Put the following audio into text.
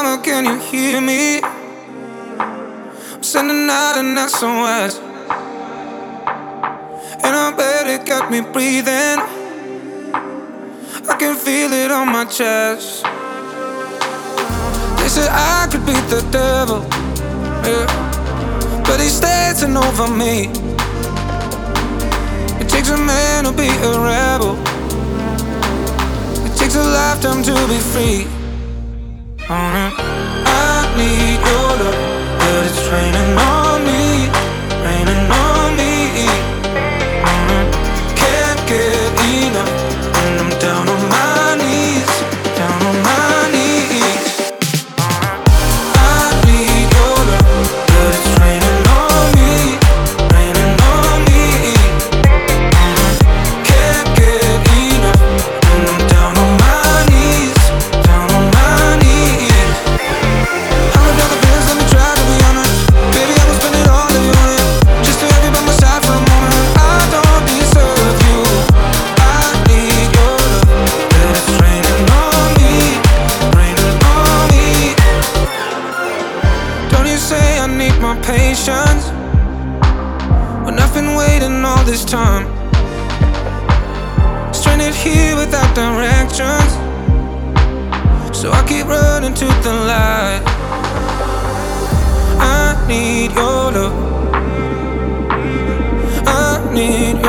Mama, can you hear me? I'm sending out an SOS, and I bet it got me breathing. I can feel it on my chest. They said I could beat the devil, yeah, but he's dancing over me. It takes a man to be a rebel. It takes a lifetime to be free. I need your love, but it's raining on me, raining on me. Can't get enough, and I'm down on my knees, down on my knees. I need your love, but it's raining on me, raining on me. Can't get enough, and I'm down on my knees, down on my knees. $100 bills, let me try to be honest. Baby, I will spend it all if you want it, just to have you by my side for a moment. I don't deserve you. I need your love, but it's raining on me, raining on me. Don't you say I need my patience when I've been waiting all this time, stranded here without directions, so I keep running to the light. I need your love, I need your